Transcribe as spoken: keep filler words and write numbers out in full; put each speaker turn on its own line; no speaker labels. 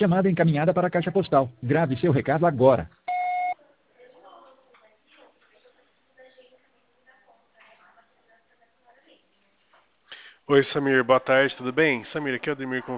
Chamada encaminhada para a caixa postal. Grave seu recado agora.
Oi, Samir, boa tarde, tudo bem? Samir, aqui é o Ademir